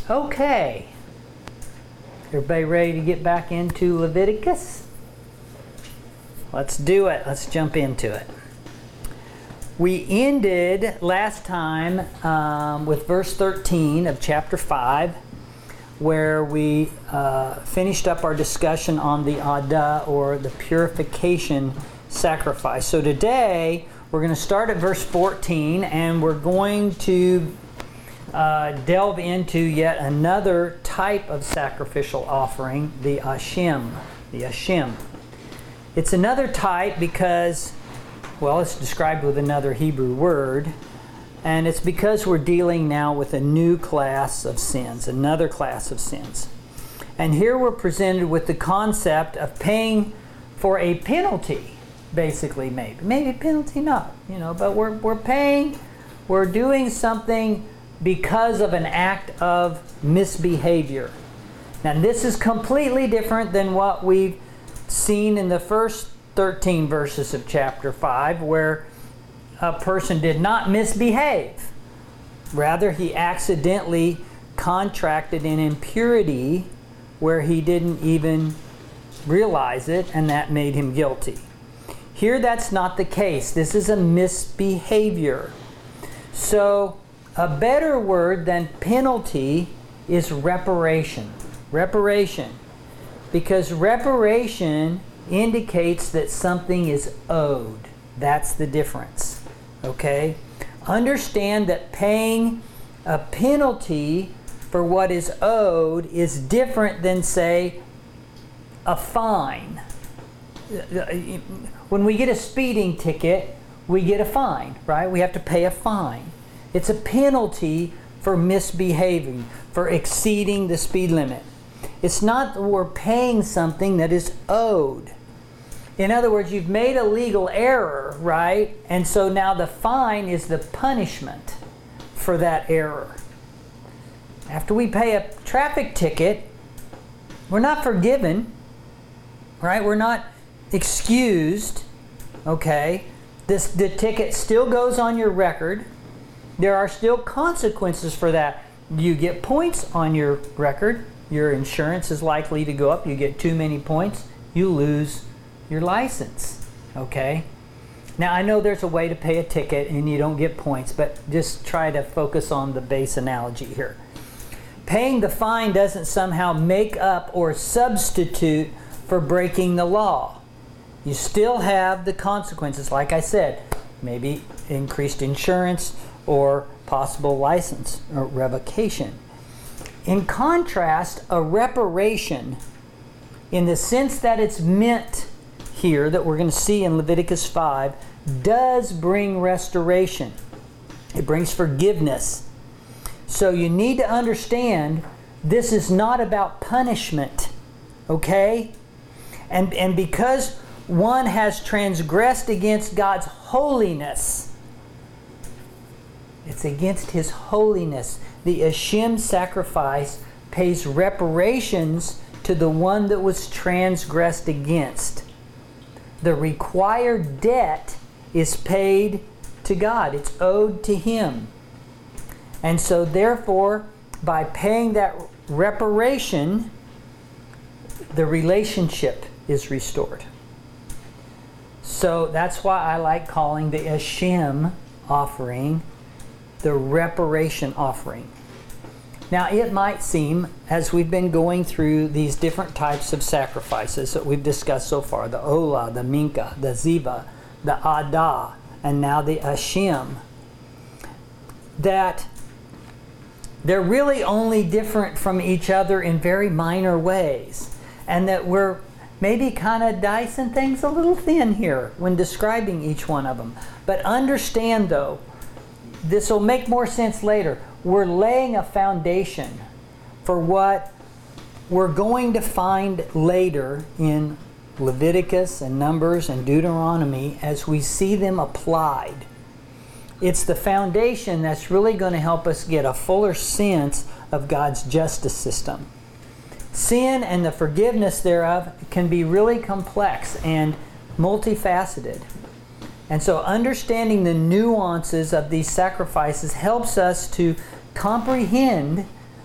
Okay. Everybody ready to get back into Leviticus? Let's do it. Let's jump into it. We ended last time with verse 13 of chapter 5, where we finished up our discussion on the Adah, or the purification sacrifice. So today we're going to start at verse 14, and we're going to delve into yet another type of sacrificial offering, the Ashim. The Ashim. It's another type because, well, it's described with another Hebrew word, and it's because we're dealing now with a new class of sins, another class of sins. And here we're presented with the concept of paying for a penalty, basically, maybe a penalty not, but we're paying, we're doing something because of an act of misbehavior. Now this is completely different than what we've seen in the first 13 verses of chapter 5, where a person did not misbehave. Rather, he accidentally contracted an impurity where he didn't even realize it, and that made him guilty. Here that's not the case. This is a misbehavior. So a better word than penalty is reparation. Reparation. Because reparation indicates that something is owed. That's the difference. Okay? Understand that paying a penalty for what is owed is different than, say, a fine. When we get a speeding ticket, we get a fine, right? We have to pay a fine. It's a penalty for misbehaving, for exceeding the speed limit. It's not that we're paying something that is owed. In other words, you've made a legal error, right? And so now the fine is the punishment for that error. After we pay a traffic ticket, we're not forgiven, right? We're not excused, okay? The ticket still goes on your record. There are still consequences for that. You get points on your record. Your insurance is likely to go up. You get too many points, you lose your license. Okay? Now, I know there's a way to pay a ticket and you don't get points, but just try to focus on the base analogy here. Paying the fine doesn't somehow make up or substitute for breaking the law. You still have the consequences, like I said, maybe increased insurance or possible license or revocation. In contrast, a reparation, in the sense that it's meant here, that we're going to see in Leviticus 5, does bring restoration. It brings forgiveness. So you need to understand this is not about punishment, okay? And because one has transgressed against God's holiness, it's against His holiness. The Ashim sacrifice pays reparations to the one that was transgressed against. The required debt is paid to God. It's owed to Him. And so therefore, by paying that reparation, the relationship is restored. So that's why I like calling the Ashim offering the reparation offering. Now, it might seem, as we've been going through these different types of sacrifices that we've discussed so far, the Olah, the Mincha, the Ziva, the Adah, and now the Ashim, that they're really only different from each other in very minor ways, and that we're maybe kind of dicing things a little thin here when describing each one of them. But understand, though, this will make more sense later. We're laying a foundation for what we're going to find later in Leviticus and Numbers and Deuteronomy as we see them applied. It's the foundation that's really going to help us get a fuller sense of God's justice system. Sin and the forgiveness thereof can be really complex and multifaceted. And so understanding the nuances of these sacrifices helps us to comprehend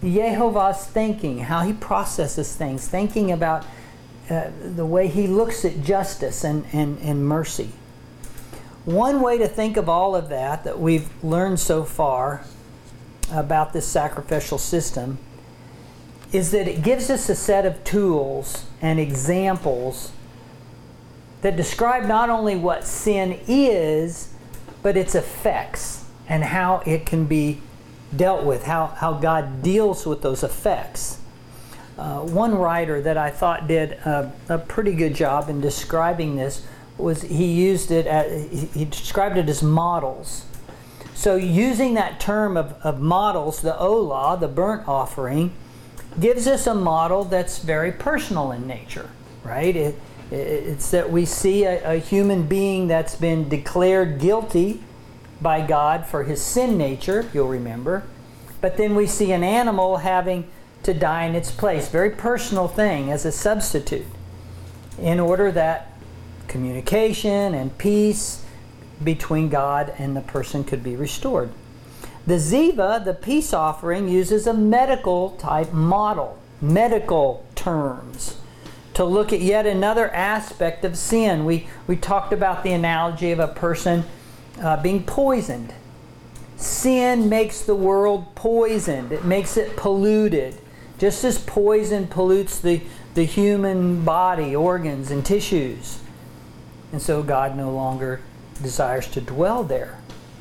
Yehovah's thinking, how he processes things, thinking about the way he looks at justice and mercy. One way to think of all of that we've learned so far about this sacrificial system is that it gives us a set of tools and examples that describe not only what sin is, but its effects and how it can be dealt with, how God deals with those effects. One writer that I thought did a pretty good job in describing this was he described it as models. So using that term of models, the olah, the burnt offering, gives us a model that's very personal in nature, right? It's that we see a human being that's been declared guilty by God for his sin nature, you'll remember. But then we see an animal having to die in its place. Very personal thing as a substitute in order that communication and peace between God and the person could be restored. The Ziva, the peace offering, uses a medical type model, medical terms, to look at yet another aspect of sin. We talked about the analogy of a person being poisoned. Sin makes the world poisoned. It makes it polluted. Just as poison pollutes the human body, organs, and tissues. And so God no longer desires to dwell there.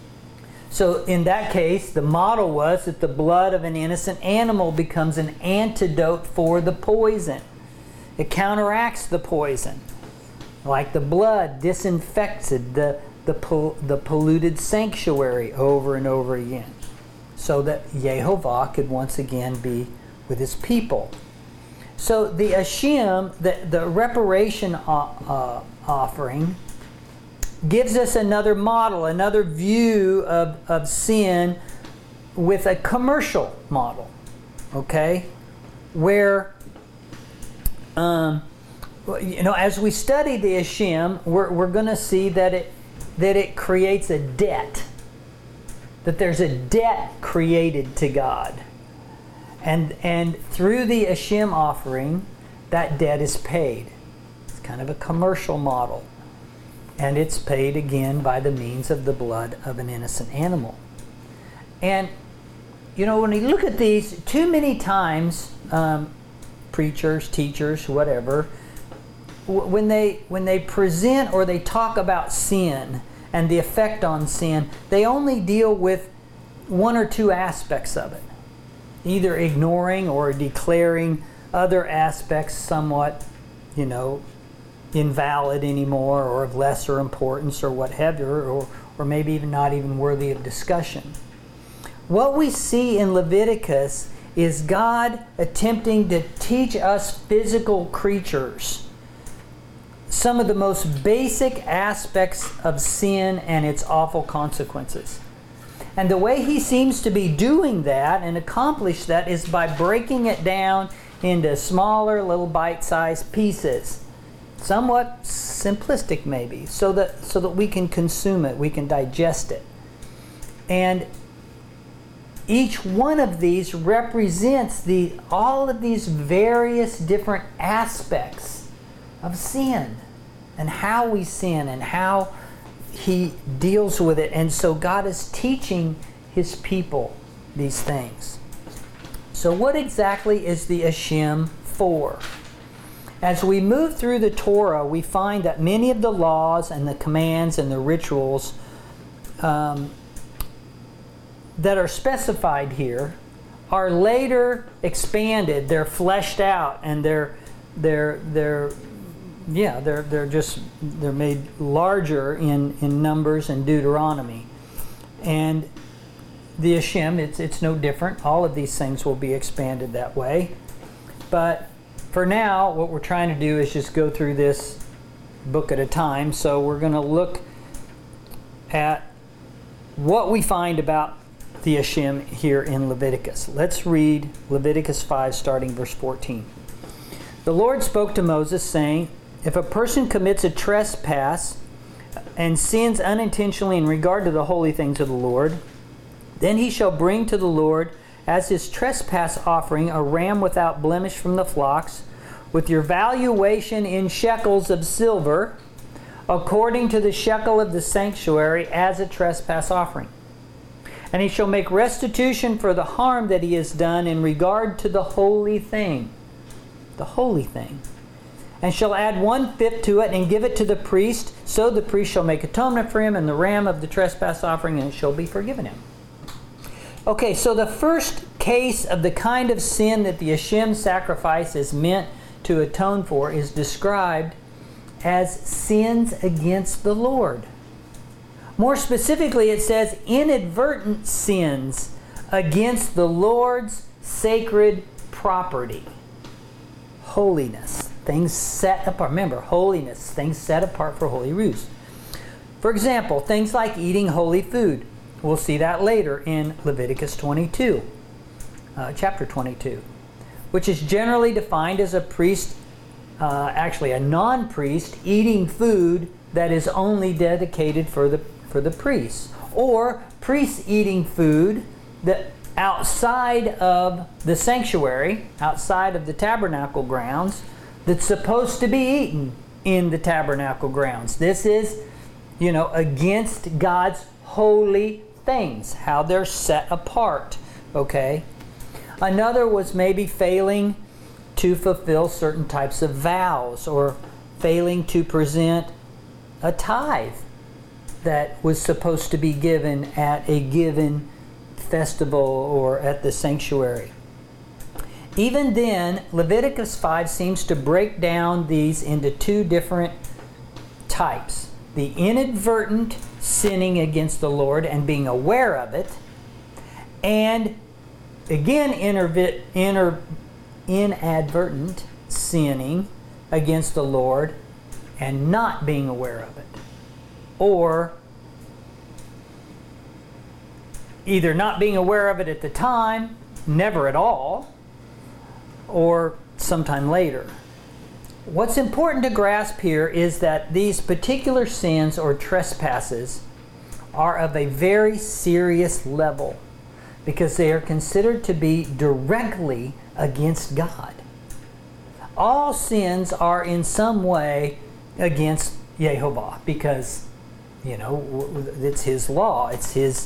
So in that case, the model was that the blood of an innocent animal becomes an antidote for the poison. It counteracts the poison. Like the blood disinfected the polluted sanctuary over and over again, so that Yehovah could once again be with his people. So the Ashim, the reparation offering, gives us another model, another view of sin with a commercial model, okay? Where, as we study the Ashim, we're going to see that it creates a debt, that there's a debt created to God. And through the Ashim offering, that debt is paid. It's kind of a commercial model. And it's paid again by the means of the blood of an innocent animal. And, when you look at these, too many times, preachers, teachers, whatever, when they present or they talk about sin and the effect on sin, they only deal with one or two aspects of it, either ignoring or declaring other aspects somewhat, invalid anymore or of lesser importance or whatever, or maybe even not even worthy of discussion. What we see in Leviticus is God attempting to teach us physical creatures some of the most basic aspects of sin and its awful consequences. And the way he seems to be doing that and accomplish that is by breaking it down into smaller little bite-sized pieces. Somewhat simplistic maybe, so that we can consume it, we can digest it. And each one of these represents all of these various different aspects of sin and how we sin and how he deals with it. And so God is teaching his people these things. So what exactly is the Ashim for? As we move through the Torah, we find that many of the laws and the commands and the rituals that are specified here are later expanded. They're fleshed out, and they're made larger in Numbers and Deuteronomy. And the Ashim, it's no different. All of these things will be expanded that way. But for now, what we're trying to do is just go through this book at a time. So we're going to look at what we find about the Ashim here in Leviticus. Let's read Leviticus 5, starting verse 14. The Lord spoke to Moses, saying, "If a person commits a trespass and sins unintentionally in regard to the holy things of the Lord, then he shall bring to the Lord as his trespass offering a ram without blemish from the flocks, with your valuation in shekels of silver, according to the shekel of the sanctuary, as a trespass offering. And he shall make restitution for the harm that he has done in regard to the holy thing. The holy thing. And shall add 1/5 to it and give it to the priest. So the priest shall make atonement for him and the ram of the trespass offering, and it shall be forgiven him. Okay, so the first case of the kind of sin that the Hashem sacrifice is meant to atone for is described as sins against the Lord. More specifically, it says inadvertent sins against the Lord's sacred property. Holiness, things set apart. Remember, holiness, things set apart for holy use. For example, things like eating holy food. We'll see that later in Leviticus 22, chapter 22, which is generally defined as a priest, actually a non-priest, eating food that is only dedicated for the priests, or priests eating food that outside of the sanctuary, outside of the tabernacle grounds, that's supposed to be eaten in the tabernacle grounds. This is, against God's holy things, how they're set apart, okay? Another was maybe failing to fulfill certain types of vows, or failing to present a tithe that was supposed to be given at a given festival or at the sanctuary. Even then, Leviticus 5 seems to break down these into two different types. The inadvertent sinning against the Lord and being aware of it, and again inadvertent sinning against the Lord and not being aware of it. Or either not being aware of it at the time, never at all, or sometime later. What's important to grasp here is that these particular sins or trespasses are of a very serious level because they are considered to be directly against God. All sins are in some way against Yehovah because, it's His law, it's His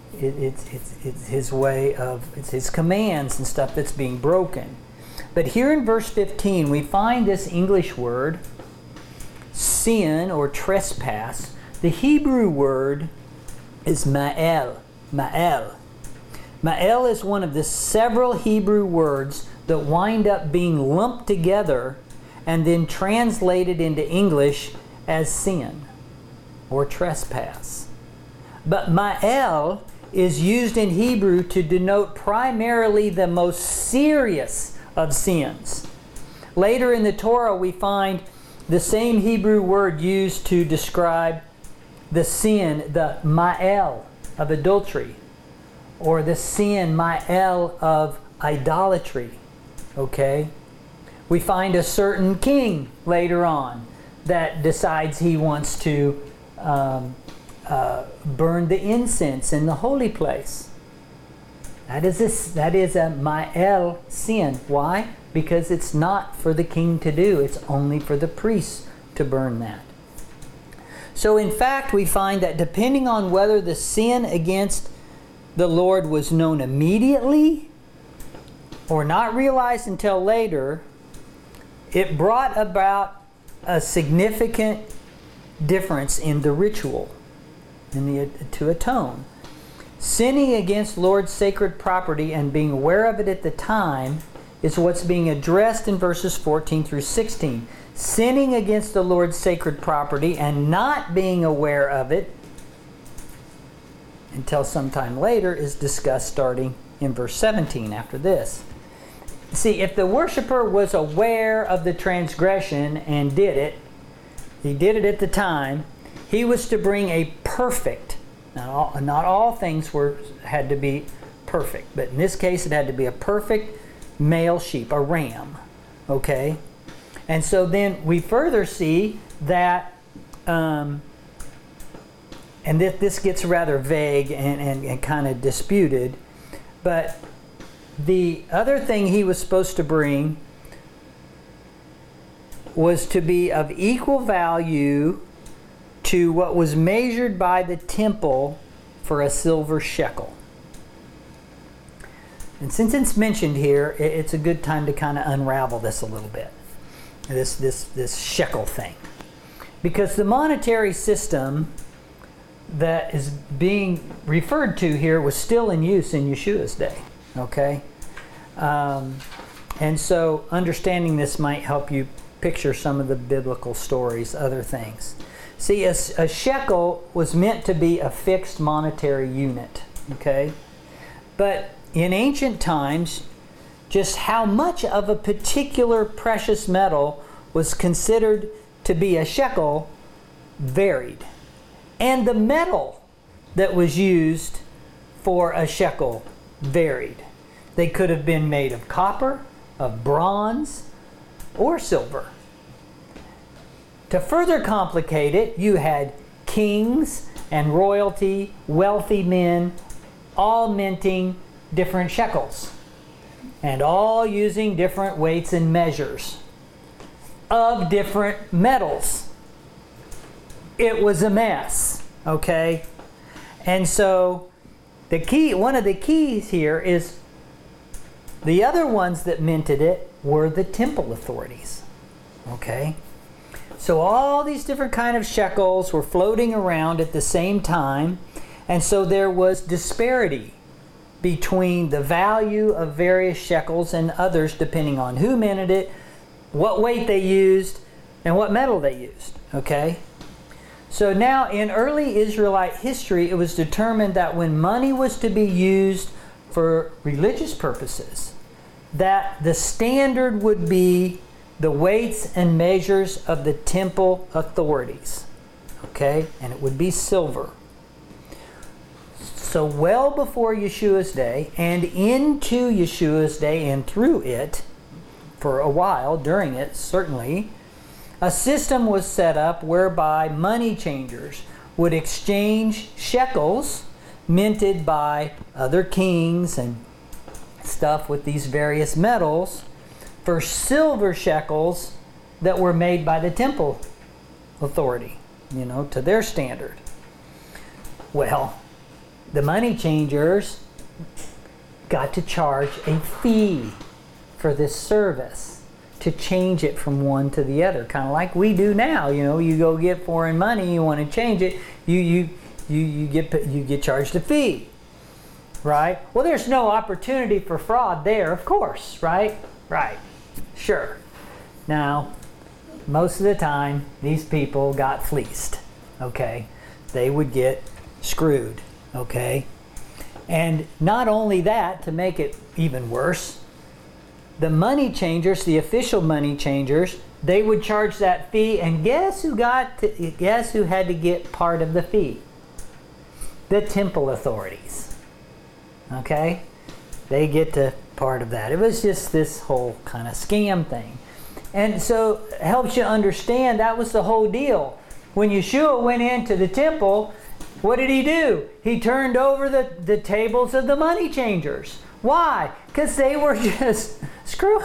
way of, it's His commands and stuff that's being broken. But here in verse 15, we find this English word, sin or trespass. The Hebrew word is ma'el. Ma'el. Ma'el is one of the several Hebrew words that wind up being lumped together and then translated into English as sin or trespass. But ma'el is used in Hebrew to denote primarily the most serious of sins. Later in the Torah, we find the same Hebrew word used to describe the sin, the ma'el of adultery, or the sin, ma'el of idolatry. Okay? We find a certain king later on that decides he wants to burn the incense in the holy place. That is a ma'el sin. Why? Because it's not for the king to do. It's only for the priests to burn that. So in fact, we find that depending on whether the sin against the Lord was known immediately or not realized until later, it brought about a significant difference in the ritual, to atone. Sinning against Lord's sacred property and being aware of it at the time is what's being addressed in verses 14 through 16. Sinning against the Lord's sacred property and not being aware of it until sometime later is discussed starting in verse 17 after this. See, if the worshiper was aware of the transgression and did it, he did it at the time, he was to bring a perfect, not all things had to be perfect, but in this case it had to be a perfect male sheep, a ram. Okay? And so then we further see that, and this gets rather vague and kind of disputed, but the other thing he was supposed to bring was to be of equal value to what was measured by the temple for a silver shekel. And since it's mentioned here, it's a good time to kind of unravel this a little bit. This shekel thing. Because the monetary system that is being referred to here was still in use in Yeshua's day. Okay? And so understanding this might help you picture some of the biblical stories, other things. See, a shekel was meant to be a fixed monetary unit. Okay? But in ancient times, just how much of a particular precious metal was considered to be a shekel varied. And the metal that was used for a shekel varied. They could have been made of copper, of bronze, or silver. To further complicate it, you had kings and royalty, wealthy men, all minting different shekels, and all using different weights and measures of different metals. It was a mess, okay? And so one of the keys here is the other ones that minted it were the temple authorities, okay? So all these different kind of shekels were floating around at the same time, and so there was disparity between the value of various shekels and others depending on who minted it, what weight they used, and what metal they used, okay? So now in early Israelite history, it was determined that when money was to be used for religious purposes, that the standard would be the weights and measures of the temple authorities, okay? And it would be silver. So well before Yeshua's day, and into Yeshua's day, and through it, for a while, during it certainly, a system was set up whereby money changers would exchange shekels minted by other kings and stuff with these various metals for silver shekels that were made by the temple authority, to their standard. Well, the money changers got to charge a fee for this service to change it from one to the other, kind of like we do now. You go get foreign money, you want to change it, you get charged a fee, right? Well, there's no opportunity for fraud there, of course, right? Right, sure. Now, most of the time, these people got fleeced, okay? They would get screwed. Okay? And not only that, to make it even worse, the money changers, the official money changers, they would charge that fee, and guess who had to get part of the fee? The temple authorities. Okay? They get to part of that. It was just this whole kind of scam thing. And so it helps you understand that was the whole deal. When Yeshua went into the temple, what did he do? He turned over the tables of the money changers. Why? Because they were just screwing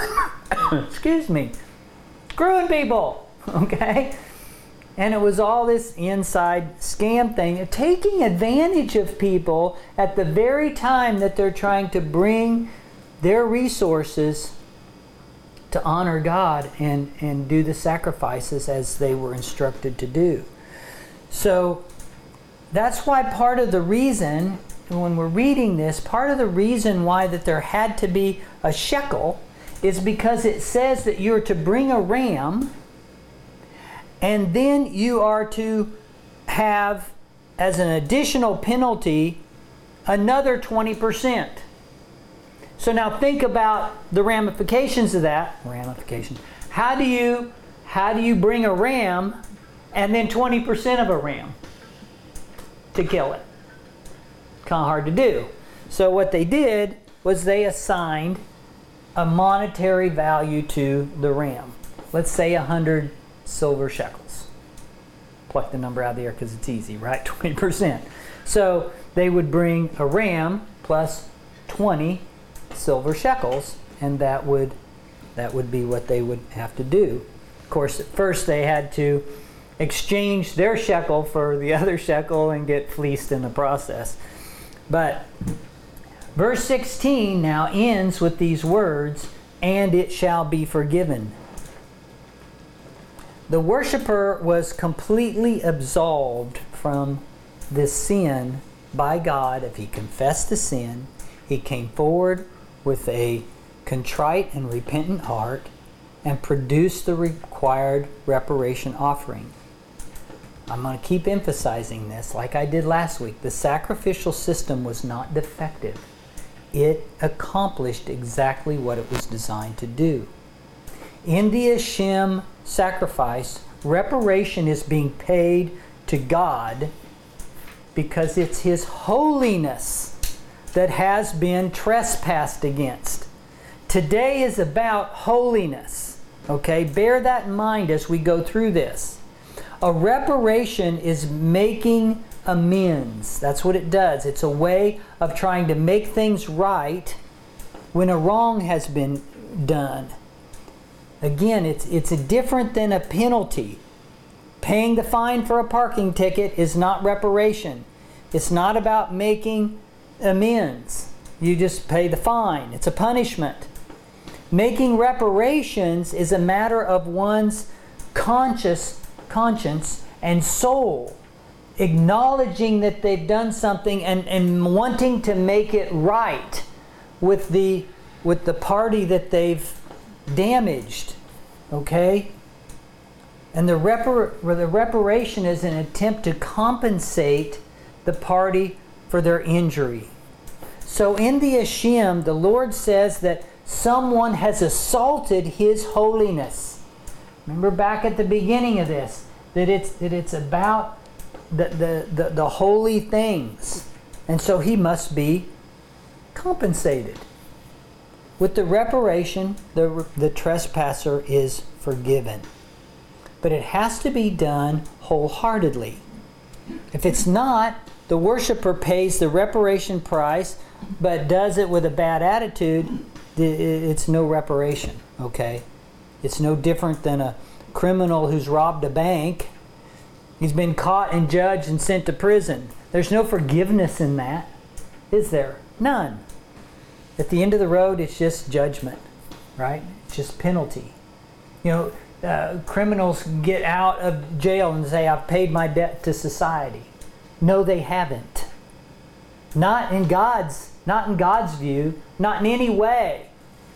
people, okay? And it was all this inside scam thing, taking advantage of people at the very time that they're trying to bring their resources to honor God and do the sacrifices as they were instructed to do. So that's why part of the reason, when we're reading this, part of the reason why that there had to be a shekel is because it says that you're to bring a ram, and then you are to have, as an additional penalty, another 20%. So now think about the ramifications of that. How do you bring a ram and then 20% of a ram to kill it? Kind of hard to do. So what they did was they assigned a monetary value to the ram. Let's say 100 silver shekels. Pluck the number out of the air because it's easy, right? 20%. So they would bring a ram plus 20 silver shekels, and that would be what they would have to do. Of course, at first they had to exchange their shekel for the other shekel and get fleeced in the process. But verse 16 now ends with these words, "And it shall be forgiven." The worshiper was completely absolved from this sin by God. If he confessed the sin, he came forward with a contrite and repentant heart and produced the required reparation offering. I'm going to keep emphasizing this like I did last week. The sacrificial system was not defective. It accomplished exactly what it was designed to do. In the Hashem sacrifice, reparation is being paid to God because it's His holiness that has been trespassed against. Today is about holiness. Okay, bear that in mind as we go through this. A reparation is making amends. That's what it does. It's a way of trying to make things right when a wrong has been done. Again, it's different than a penalty. Paying the fine for a parking ticket is not reparation. It's not about making amends. You just pay the fine. It's a punishment. Making reparations is a matter of one's conscience and soul, acknowledging that they've done something and wanting to make it right with the party that they've damaged. Okay? And the reparation is an attempt to compensate the party for their injury. So in the Hashem, the Lord says that someone has assaulted His holiness. Remember back at the beginning of this, that it's about the holy things. And so he must be compensated. With the reparation, the trespasser is forgiven. But it has to be done wholeheartedly. If it's not, the worshiper pays the reparation price, but does it with a bad attitude, it's no reparation, okay? It's no different than a criminal who's robbed a bank. He's been caught and judged and sent to prison. There's no forgiveness in that, is there? None. At the end of the road, it's just judgment, right? It's just penalty. You know, criminals get out of jail and say, "I've paid my debt to society." No, they haven't. Not in God's view, not in any way.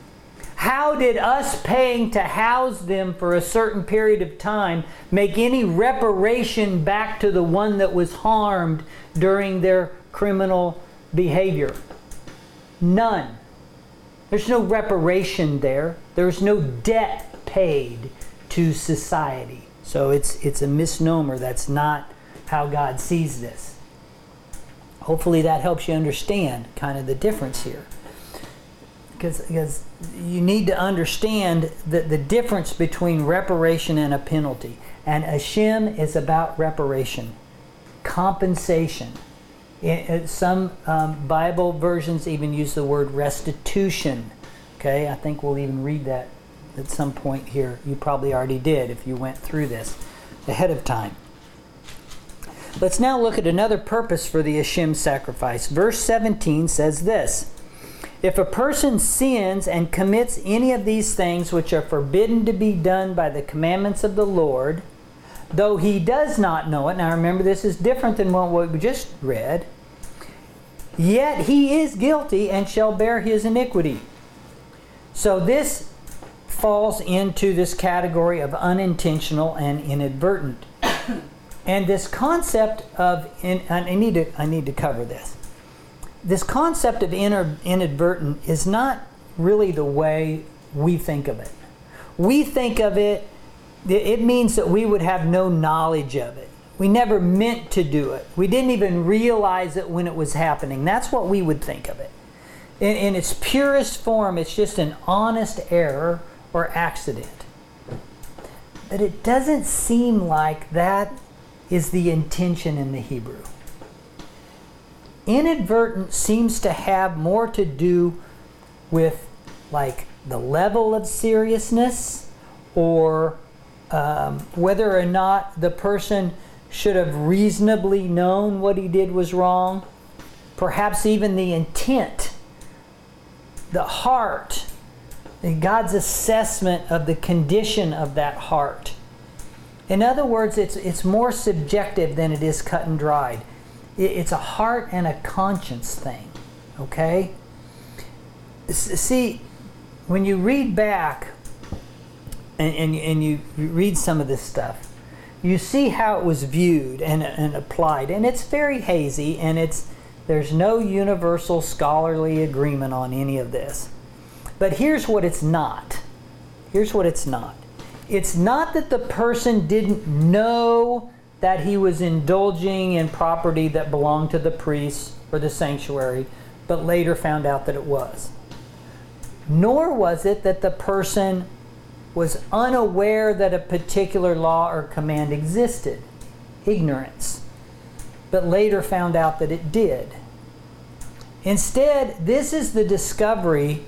How did us paying to house them for a certain period of time make any reparation back to the one that was harmed during their criminal behavior? None. There's no reparation there. There's no debt paid to society. So it's a misnomer. That's not how God sees this. Hopefully that helps you understand kind of the difference here. Because you need to understand the difference between reparation and a penalty. And Hashem is about reparation, compensation. Some Bible versions even use the word restitution. Okay, I think we'll even read that at some point here. You probably already did if you went through this ahead of time. Let's now look at another purpose for the Hashem sacrifice. Verse 17 says this: "If a person sins and commits any of these things which are forbidden to be done by the commandments of the Lord, though he does not know it," now remember this is different than what we just read, "yet he is guilty and shall bear his iniquity." So this falls into this category of unintentional and inadvertent. And this concept of, I need to cover this. This concept of inadvertent is not really the way we think of it. We think of it, it means that we would have no knowledge of it. We never meant to do it. We didn't even realize it when it was happening. That's what we would think of it. In its purest form, it's just an honest error or accident. But it doesn't seem like that is the intention in the Hebrew. Inadvertent seems to have more to do with like the level of seriousness, or whether or not the person should have reasonably known what he did was wrong, perhaps even the intent, the heart, and God's assessment of the condition of that heart. In other words, it's more subjective than it is cut and dried. It's a heart and a conscience thing, okay? See, when you read back and you read some of this stuff, you see how it was viewed and applied. And it's very hazy, and there's no universal scholarly agreement on any of this. But here's what it's not. Here's what it's not. It's not that the person didn't know that he was indulging in property that belonged to the priest or the sanctuary, but later found out that it was. Nor was it that the person was unaware that a particular law or command existed, ignorance, but later found out that it did. Instead, this is the discovery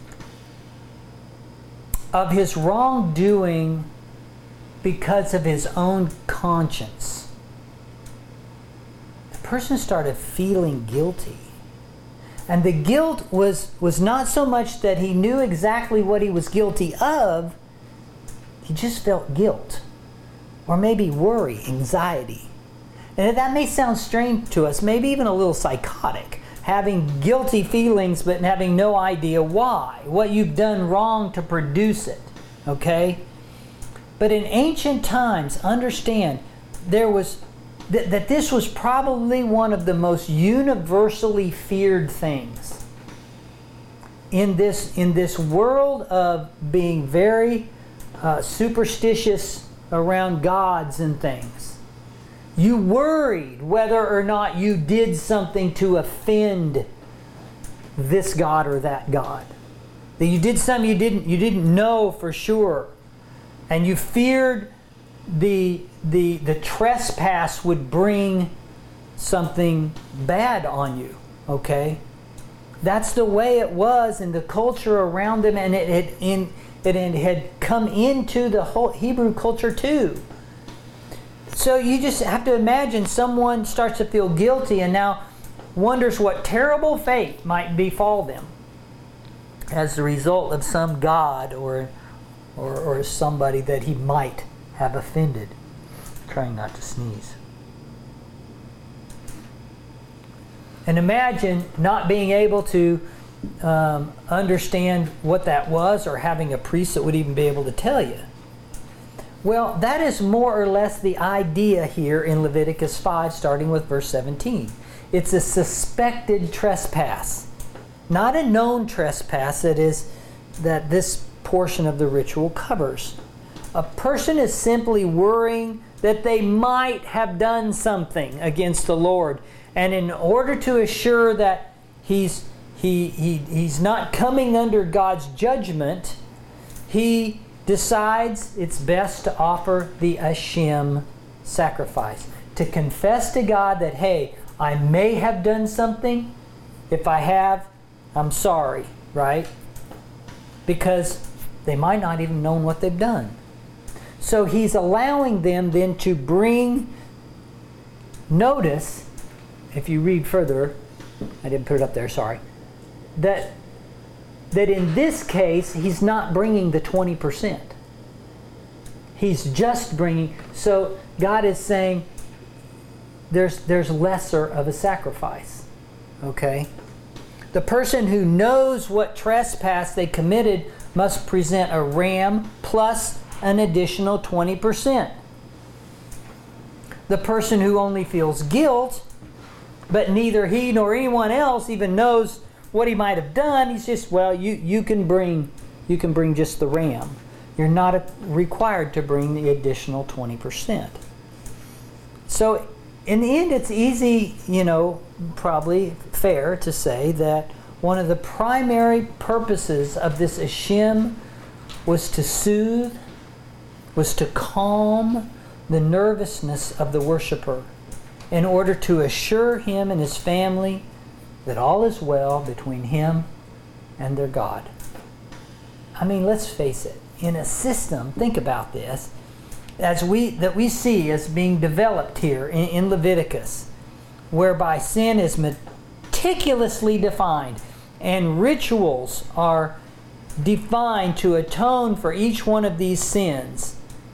of his wrongdoing because of his own conscience. The person started feeling guilty. And the guilt was not so much that he knew exactly what he was guilty of, he just felt guilt, or maybe worry, anxiety. And that may sound strange to us, maybe even a little psychotic, having guilty feelings but having no idea why, what you've done wrong to produce it, okay? But in ancient times, understand, there was that this was probably one of the most universally feared things. In this world of being very superstitious around gods and things, you worried whether or not you did something to offend this god or that god. That you did something you didn't know for sure, and you feared the trespass would bring something bad on you. Okay, that's the way it was in the culture around them, and it had come into the whole Hebrew culture too. So you just have to imagine someone starts to feel guilty and now wonders what terrible fate might befall them as the result of some god or somebody that he might have offended. Trying not to sneeze. And imagine not being able to understand what that was, or having a priest that would even be able to tell you. Well, that is more or less the idea here in Leviticus 5, starting with verse 17. It's a suspected trespass, not a known trespass that this portion of the ritual covers. A person is simply worrying that they might have done something against the Lord, and in order to assure that he's not coming under God's judgment, he decides it's best to offer the Hashem sacrifice, to confess to God that, hey, I may have done something. If I have, I'm sorry, right? Because they might not even know what they've done. So he's allowing them then to bring notice, if you read further, I didn't put it up there, sorry, that in this case, he's not bringing the 20%. He's just bringing, so God is saying there's lesser of a sacrifice, okay? The person who knows what trespass they committed must present a ram plus an additional 20%. The person who only feels guilt, but neither he nor anyone else even knows what he might have done, he's just, well, you can bring just the ram. You're not required to bring the additional 20%. So in the end, it's easy, probably fair to say that one of the primary purposes of this Hashem was to soothe, was to calm the nervousness of the worshiper in order to assure him and his family that all is well between him and their God. I mean, let's face it. In a system, think about this, that we see as being developed here in Leviticus, whereby sin is meticulously defined and rituals are defined to atone for each one of these sins.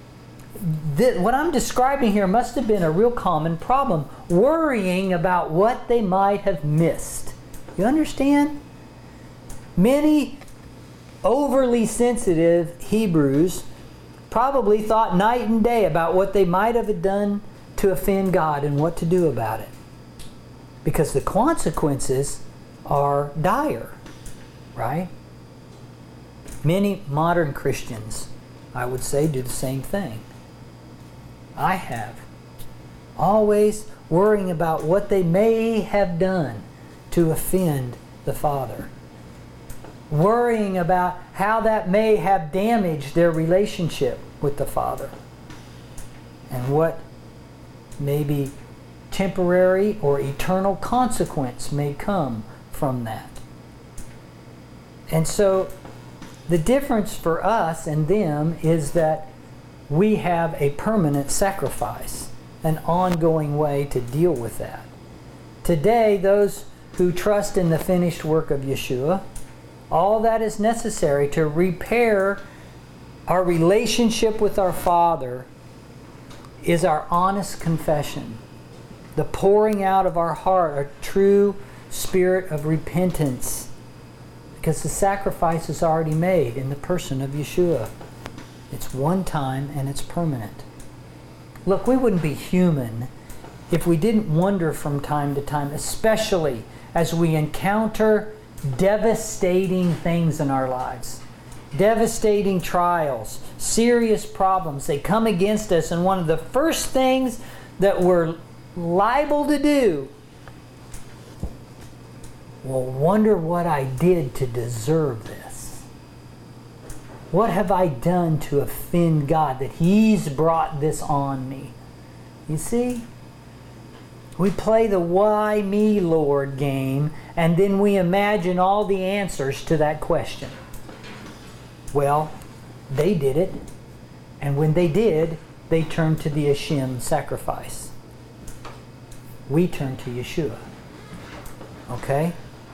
What I'm describing here must have been a real common problem, worrying about what they might have missed. You understand? Many overly sensitive Hebrews probably thought night and day about what they might have done to offend God and what to do about it. Because the consequences are dire, right? Many modern Christians, I would say, do the same thing. I have. Always worrying about what they may have done to offend the Father. Worrying about how that may have damaged their relationship with the Father. And what maybe temporary or eternal consequence may come from that. And so the difference for us and them is that we have a permanent sacrifice, an ongoing way to deal with that. Today, those who trust in the finished work of Yeshua, all that is necessary to repair our relationship with our Father is our honest confession, the pouring out of our heart, a true spirit of repentance, because the sacrifice is already made in the person of Yeshua. It's one time and it's permanent. Look, we wouldn't be human if we didn't wonder from time to time, especially as we encounter devastating things in our lives. Devastating trials, serious problems. They come against us, and one of the first things that we're liable to do, well, wonder what I did to deserve this. What have I done to offend God that He's brought this on me? You see? We play the why me, Lord game, and then we imagine all the answers to that question. Well, they did it, and when they did, they turned to the Hashem sacrifice. We turn to Yeshua. Okay?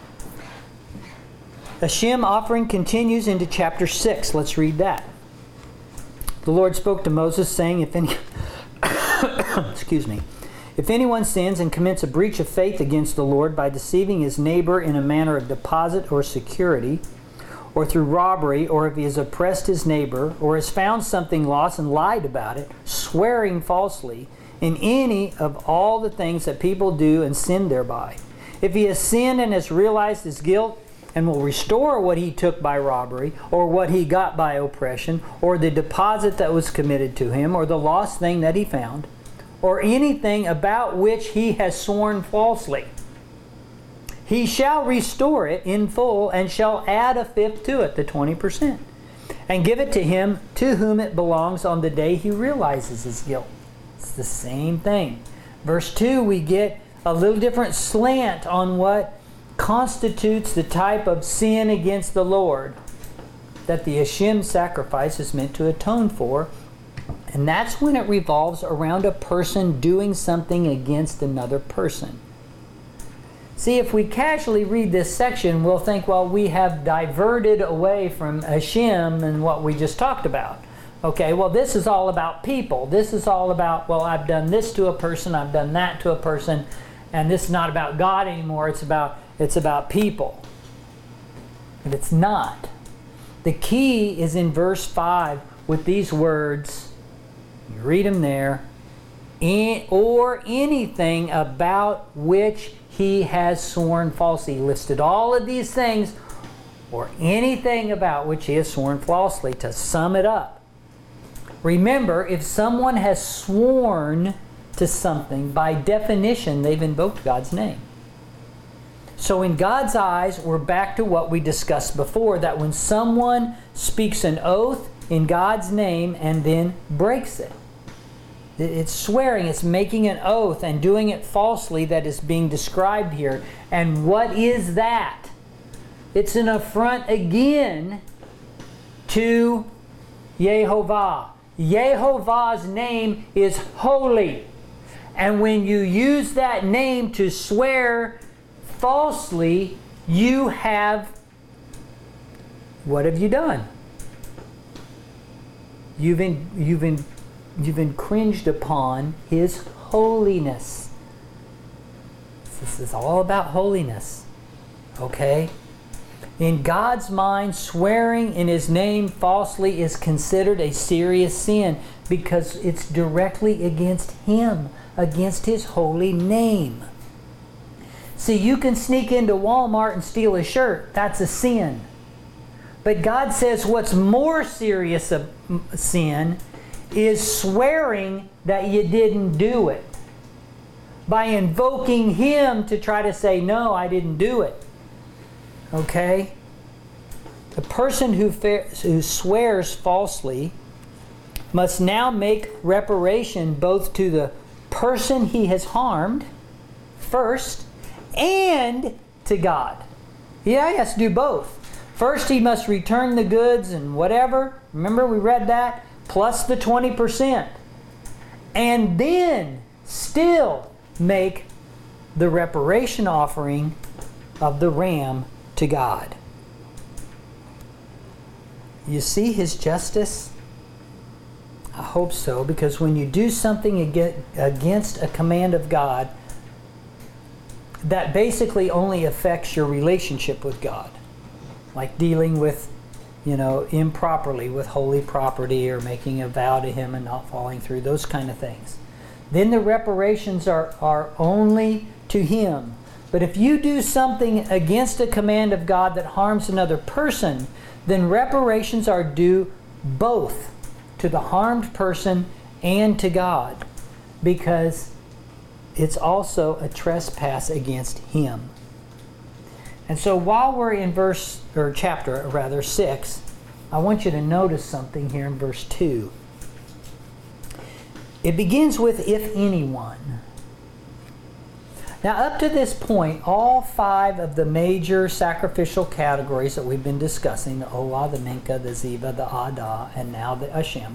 Hashem offering continues into chapter 6. Let's read that. The Lord spoke to Moses, saying, if anyone sins and commits a breach of faith against the Lord by deceiving his neighbor in a manner of deposit or security, or through robbery, or if he has oppressed his neighbor, or has found something lost and lied about it, swearing falsely, in any of all the things that people do and sin thereby. If he has sinned and has realized his guilt, and will restore what he took by robbery, or what he got by oppression, or the deposit that was committed to him, or the lost thing that he found, or anything about which he has sworn falsely, he shall restore it in full, and shall add a fifth to it, the 20%, and give it to him to whom it belongs on the day he realizes his guilt. It's the same thing. Verse 2, we get a little different slant on what constitutes the type of sin against the Lord that the Hashem sacrifice is meant to atone for. And that's when it revolves around a person doing something against another person. See, if we casually read this section, we'll think, well, we have diverted away from Hashem and what we just talked about. Okay, well, this is all about people. This is all about, well, I've done this to a person, I've done that to a person, and this is not about God anymore, it's about people. But it's not. The key is in verse 5 with these words. You read them there. Or anything about which he has sworn falsely. He listed all of these things, or anything about which he has sworn falsely, to sum it up. Remember, if someone has sworn to something, by definition, they've invoked God's name. So in God's eyes, we're back to what we discussed before, that when someone speaks an oath in God's name and then breaks it, it's swearing, it's making an oath and doing it falsely that is being described here. And what is that? It's an affront again to Yehovah. Yehovah's name is holy. And when you use that name to swear falsely, you have, what have you done? You've infringed upon His holiness. This is all about holiness. Okay? In God's mind, swearing in His name falsely is considered a serious sin because it's directly against Him, against His holy name. See, you can sneak into Walmart and steal a shirt. That's a sin. But God says what's more serious a sin is swearing that you didn't do it. By invoking Him to try to say, no, I didn't do it. Okay? The person who swears falsely must now make reparation both to the person he has harmed first and to God. Yeah, he has to do both. First, he must return the goods and whatever. Remember, we read that? Plus the 20%. And then still make the reparation offering of the ram to God. You see His justice? I hope so, because when you do something against a command of God, that basically only affects your relationship with God. Like dealing with, improperly with holy property or making a vow to Him and not following through, those kind of things. Then the reparations are only to Him. But if you do something against a command of God that harms another person, then reparations are due both to the harmed person and to God, because it's also a trespass against Him. And so while we're in chapter 6, I want you to notice something here in verse 2. It begins with, if anyone. Now, up to this point, all 5 of the major sacrificial categories that we've been discussing, the Olah, the Mincha, the Ziva, the Adah, and now the Ashim,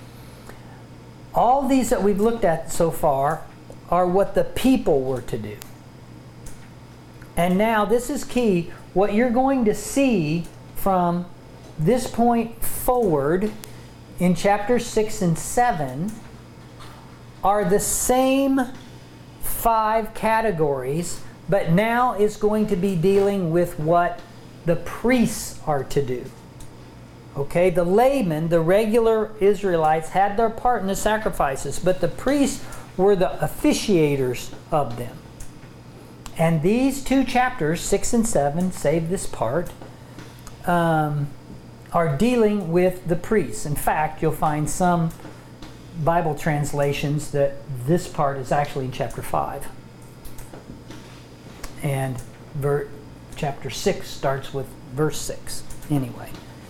all these that we've looked at so far are what the people were to do. And now, this is key, what you're going to see from this point forward in chapters 6 and 7 are the same 5 categories, but now it's going to be dealing with what the priests are to do. Okay, the laymen, the regular Israelites, had their part in the sacrifices, but the priests were the officiators of them. And these 2 chapters, 6 and 7, save this part, are dealing with the priests. In fact, you'll find some Bible translations that this part is actually in chapter 5. And chapter 6 starts with verse 6. Anyway.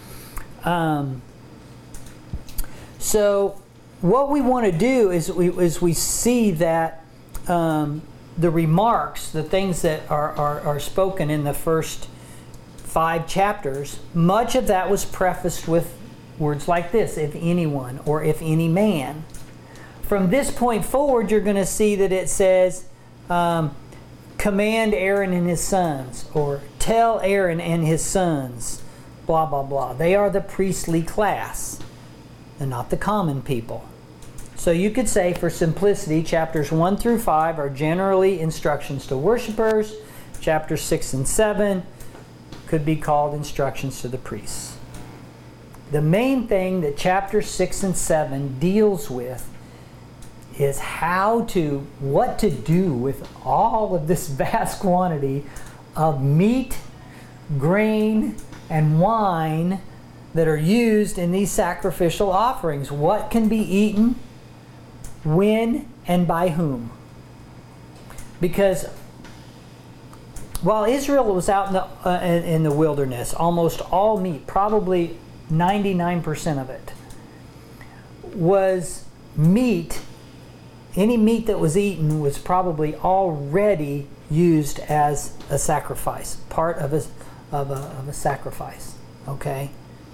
So what we want to do is we see that the remarks, the things that are spoken in the first 5 chapters, much of that was prefaced with words like this, if anyone, or if any man. From this point forward, you're going to see that it says, command Aaron and his sons, or tell Aaron and his sons, blah, blah, blah. They are the priestly class, and not the common people. So you could say, for simplicity, chapters 1 through 5 are generally instructions to worshipers. Chapters 6 and 7 could be called instructions to the priests. The main thing that chapters 6 and 7 deals with is what to do with all of this vast quantity of meat, grain, and wine that are used in these sacrificial offerings. What can be eaten, when, and by whom? Because while Israel was out in the wilderness, almost all meat, probably 99% of it, was meat. Any meat that was eaten was probably already used as a sacrifice, part of a sacrifice. Okay?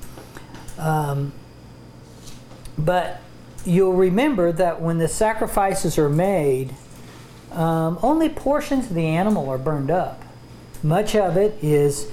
But you'll remember that when the sacrifices are made, only portions of the animal are burned up. Much of it is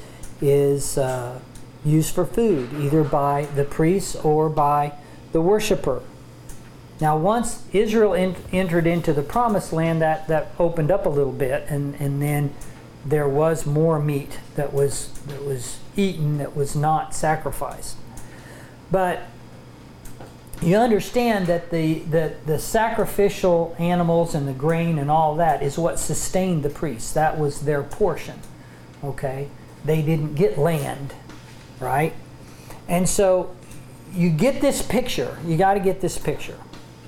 used for food, either by the priests or by the worshiper. Now, once Israel entered into the promised land, that opened up a little bit, and then there was more meat that was eaten that was not sacrificed. But you understand that the sacrificial animals and the grain and all that is what sustained the priests. That was their portion. Okay? They didn't get land, right? And so you get this picture. You got to get this picture.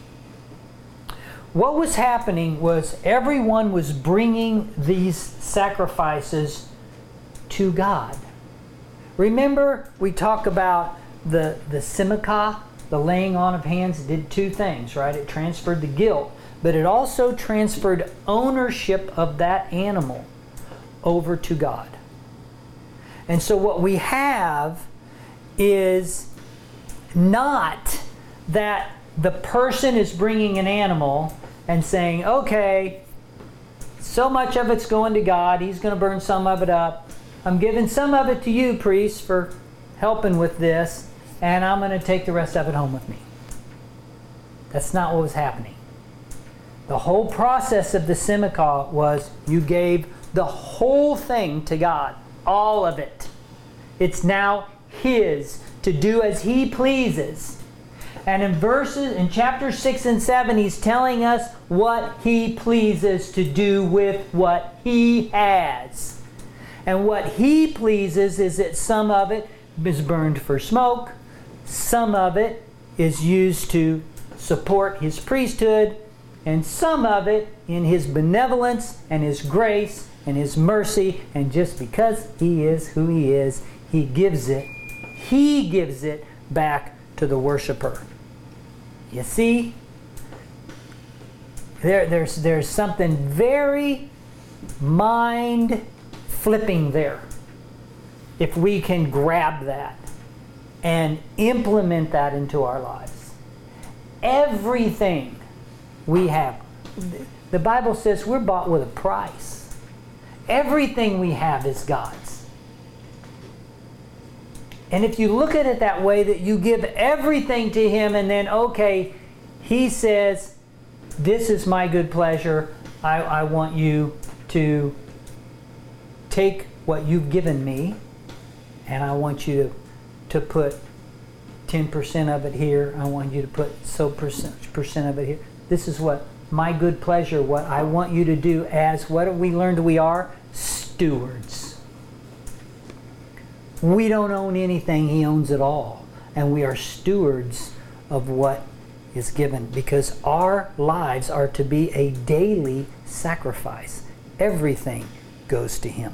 What was happening was everyone was bringing these sacrifices to God. Remember, we talk about the simcha, the laying on of hands. Did two things, right? It transferred the guilt, but it also transferred ownership of that animal over to God. And so what we have is not that the person is bringing an animal and saying, okay, so much of it's going to God, He's going to burn some of it up. I'm giving some of it to you, priests, for helping with this, and I'm going to take the rest of it home with me. That's not what was happening. The whole process of the simcha was you gave the whole thing to God, all of it. It's now His to do as He pleases. And in chapter 6 and 7, He's telling us what He pleases to do with what He has. And what He pleases is that some of it is burned for smoke, some of it is used to support His priesthood, and some of it, in His benevolence and His grace and His mercy, and just because He is who He is, He gives it back to the worshiper. You see, there's something very mind-flipping there. If we can grab that and implement that into our lives. Everything we have. The Bible says we're bought with a price. Everything we have is God's. And if you look at it that way, that you give everything to Him, and then, okay, He says, this is my good pleasure. I want you to take what you've given me, and I want you to put 10% of it here. I want you to put percent of it here. This is what my good pleasure, what I want you to do as, what have we learned we are? Stewards. We don't own anything, He owns it all. And we are stewards of what is given, because our lives are to be a daily sacrifice. Everything goes to Him.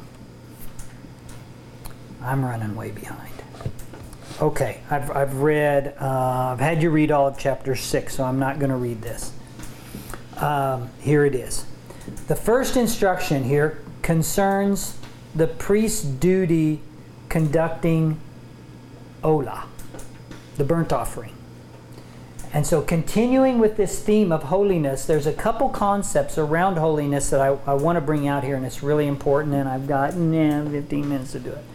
I'm running way behind. Okay, I've had you read all of chapter 6, so I'm not going to read this. Here it is. The first instruction here concerns the priest's duty conducting Olah, the burnt offering. And so continuing with this theme of holiness, there's a couple concepts around holiness that I want to bring out here, and it's really important, and I've got 15 minutes to do it.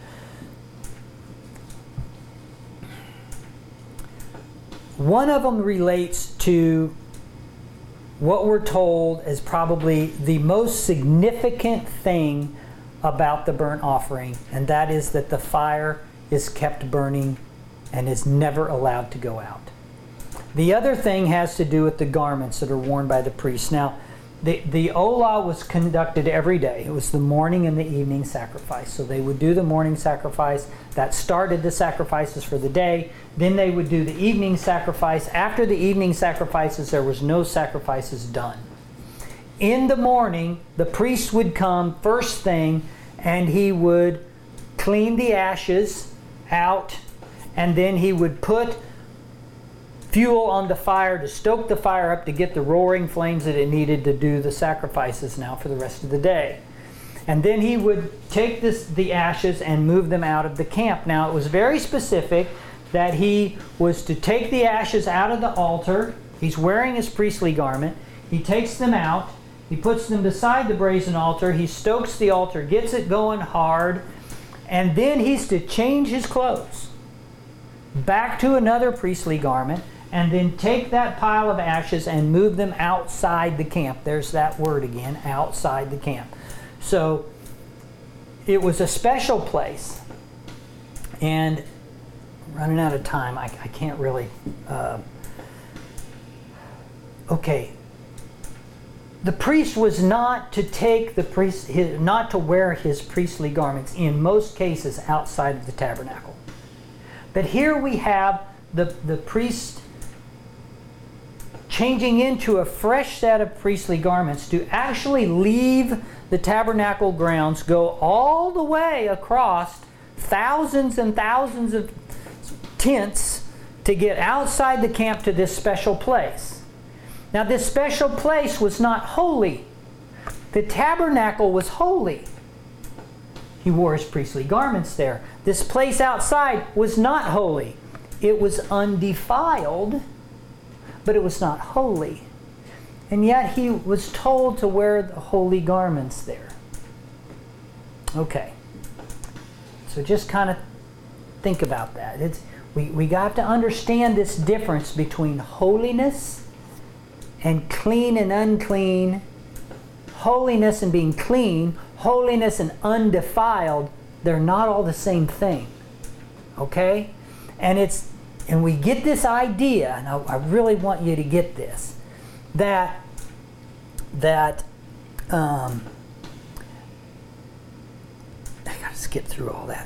One of them relates to what we're told is probably the most significant thing about the burnt offering, and that is that the fire is kept burning and is never allowed to go out. The other thing has to do with the garments that are worn by the priests. Now, the Olah was conducted every day. It was the morning and the evening sacrifice. So they would do the morning sacrifice. That started the sacrifices for the day. Then they would do the evening sacrifice. After the evening sacrifices, there was no sacrifices done. In the morning, the priest would come first thing, and he would clean the ashes out, and then he would put fuel on the fire to stoke the fire up to get the roaring flames that it needed to do the sacrifices now for the rest of the day. And then he would take the ashes and move them out of the camp. Now, it was very specific that he was to take the ashes out of the altar. He's wearing his priestly garment. He takes them out. He puts them beside the brazen altar. He stokes the altar, gets it going hard. And then he's to change his clothes back to another priestly garment, and then take that pile of ashes and move them outside the camp. There's that word again, outside the camp. So it was a special place. And I'm running out of time. I can't really... okay. The priest was not to take not to wear his priestly garments in most cases outside of the tabernacle. But here we have the priest changing into a fresh set of priestly garments to actually leave the tabernacle grounds, go all the way across thousands and thousands of tents to get outside the camp to this special place. Now, this special place was not holy. The tabernacle was holy. He wore his priestly garments there. This place outside was not holy. It was undefiled, but it was not holy. And yet he was told to wear the holy garments there. Okay. So just kind of think about that. We got to understand this difference between holiness and clean and unclean. Holiness and being clean, holiness and undefiled, they're not all the same thing. Okay? And we get this idea, and I really want you to get this, that I gotta skip through all that.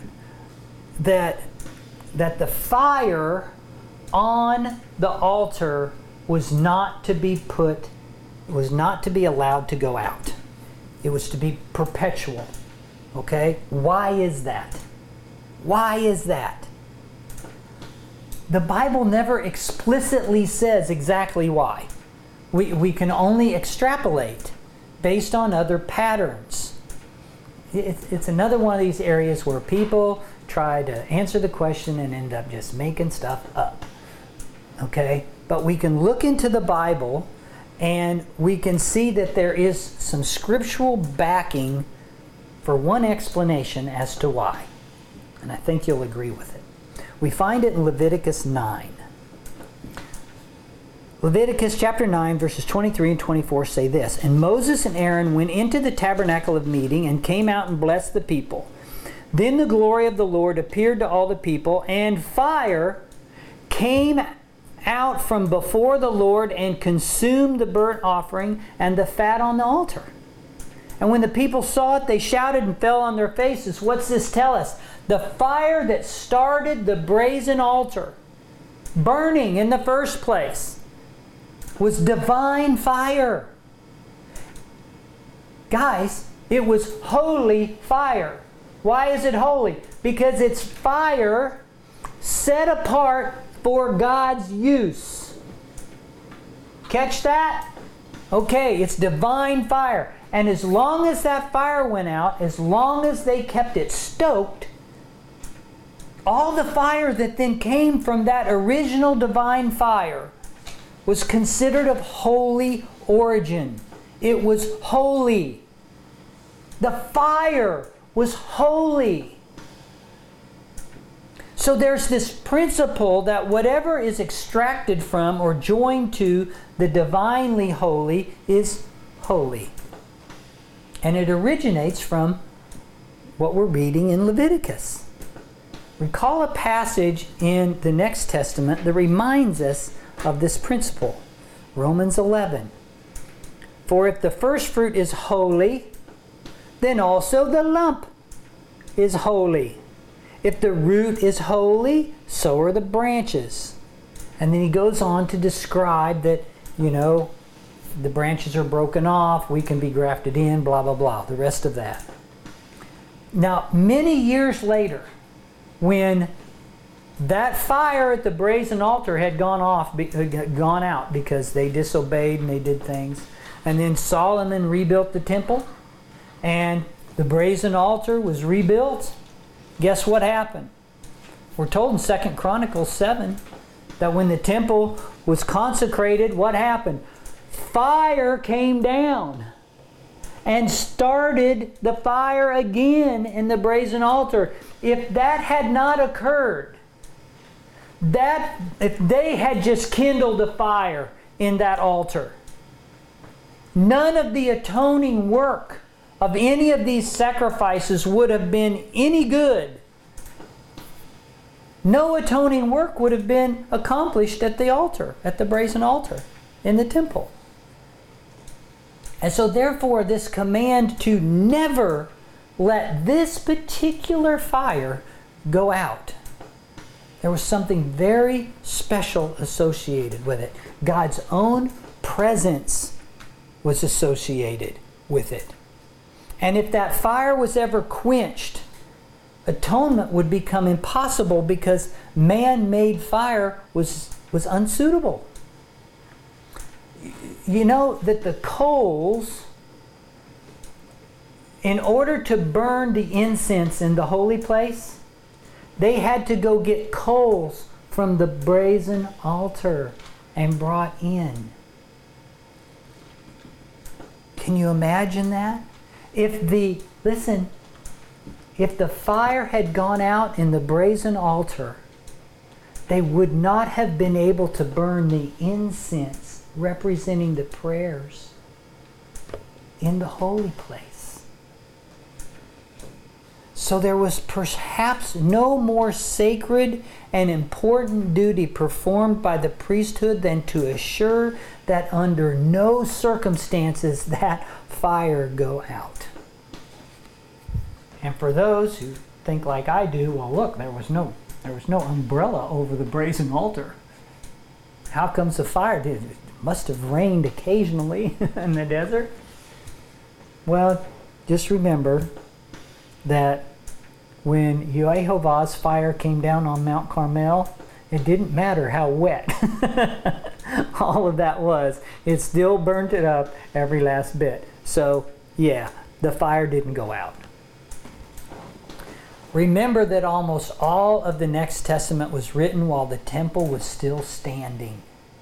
That the fire on the altar was not to be allowed to go out. It was to be perpetual. Okay? Why is that? Why is that? The Bible never explicitly says exactly why. We can only extrapolate based on other patterns. It's another one of these areas where people try to answer the question and end up just making stuff up. Okay? But we can look into the Bible and we can see that there is some scriptural backing for one explanation as to why. And I think you'll agree with it. We find it in Leviticus 9. Leviticus chapter 9 verses 23 and 24 say this: "And Moses and Aaron went into the tabernacle of meeting and came out and blessed the people. Then the glory of the Lord appeared to all the people, and fire came out from before the Lord and consumed the burnt offering and the fat on the altar. And when the people saw it, they shouted and fell on their faces." What's this tell us? The fire that started the brazen altar burning in the first place was divine fire. Guys, it was holy fire. Why is it holy? Because it's fire set apart for God's use. Catch that? Okay, it's divine fire. And as long as that fire went out, as long as they kept it stoked, all the fire that then came from that original divine fire was considered of holy origin. It was holy. The fire was holy. So there's this principle that whatever is extracted from or joined to the divinely holy is holy. And it originates from what we're reading in Leviticus. Recall a passage in the next testament that reminds us of this principle. Romans 11. "For if the first fruit is holy, then also the lump is holy. If the root is holy, so are the branches." And then he goes on to describe that, the branches are broken off, we can be grafted in, blah, blah, blah, the rest of that. Now, many years later, when that fire at the brazen altar had gone out because they disobeyed and they did things, and then Solomon rebuilt the temple, and the brazen altar was rebuilt, guess what happened? We're told in 2 Chronicles 7 that when the temple was consecrated, what happened? Fire came down and started the fire again in the brazen altar. If that had not occurred, if they had just kindled a fire in that altar, none of the atoning work of any of these sacrifices would have been any good. No atoning work would have been accomplished at the altar, at the brazen altar in the temple. And so therefore this command to never let this particular fire go out. There was something very special associated with it. God's own presence was associated with it. And if that fire was ever quenched, atonement would become impossible because man-made fire was unsuitable. You know that the coals, in order to burn the incense in the holy place, they had to go get coals from the brazen altar and brought in. Can you imagine that? If the fire had gone out in the brazen altar, they would not have been able to burn the incense representing the prayers in the holy place. So there was perhaps no more sacred and important duty performed by the priesthood than to assure that under no circumstances that fire go out. And for those who think like I do, well, look, there was no umbrella over the brazen altar. How comes the fire? It must have rained occasionally in the desert. Well, just remember that when Yehovah's fire came down on Mount Carmel, it didn't matter how wet all of that was. It still burnt it up every last bit. So, yeah, the fire didn't go out. Remember that almost all of the Next Testament was written while the temple was still standing.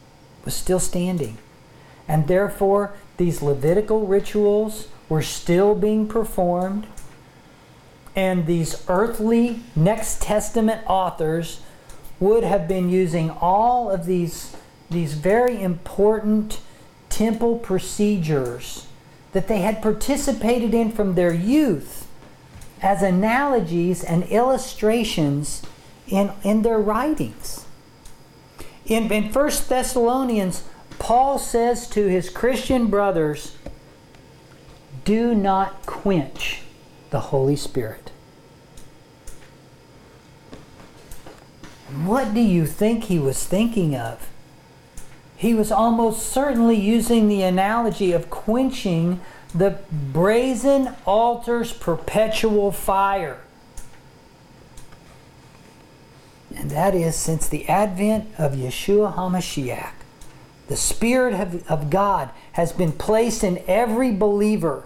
And therefore, these Levitical rituals were still being performed. And these earthly Next Testament authors would have been using all of these very important temple procedures that they had participated in from their youth as analogies and illustrations in their writings. In 1 Thessalonians, Paul says to his Christian brothers, do not quench the Holy Spirit. What do you think he was thinking of? He was almost certainly using the analogy of quenching the brazen altar's perpetual fire. And that is, since the advent of Yeshua HaMashiach, the Spirit of God has been placed in every believer.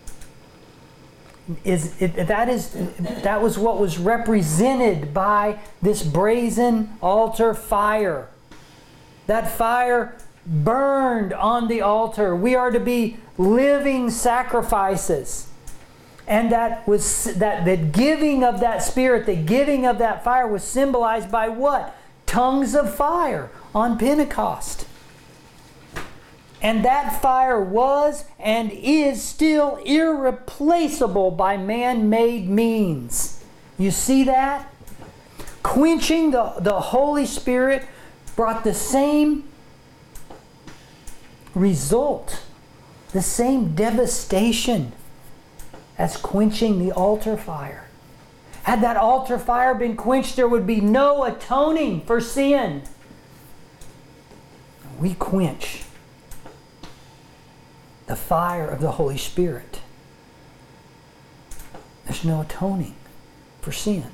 That was what was represented by this brazen altar fire. That fire burned on the altar. We are to be living sacrifices. And that giving of that Spirit, the giving of that fire was symbolized by what? Tongues of fire on Pentecost. And that fire was and is still irreplaceable by man-made means. You see that? Quenching the Holy Spirit brought the same result, the same devastation as quenching the altar fire. Had that altar fire been quenched, there would be no atoning for sin. We quench the fire of the Holy Spirit. There's no atoning for sin.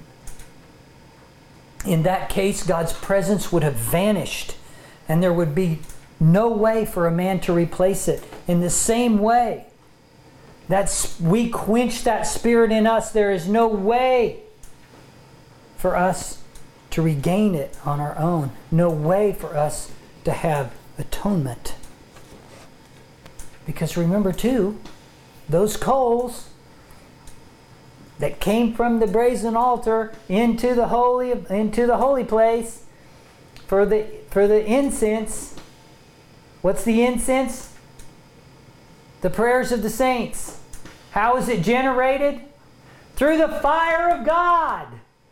In that case, God's presence would have vanished, and there would be no way for a man to replace it. In the same way, we quench that spirit in us. There is no way for us to regain it on our own. No way for us to have atonement. Because remember too, those coals that came from the brazen altar into the holy place for the incense. What's the incense? The prayers of the saints. How is it generated? Through the fire of God.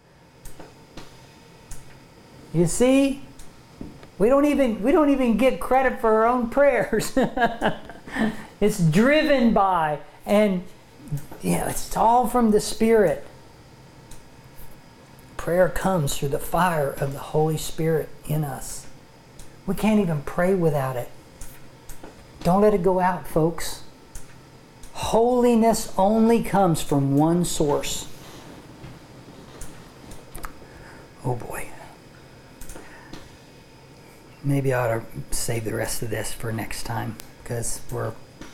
You see, we don't even get credit for our own prayers. It's driven by, and it's all from the Spirit. Prayer comes through the fire of the Holy Spirit in us. We can't even pray without it. Don't let it go out, folks. Holiness only comes from one source. Oh boy. Maybe I ought to save the rest of this for next time, because we're...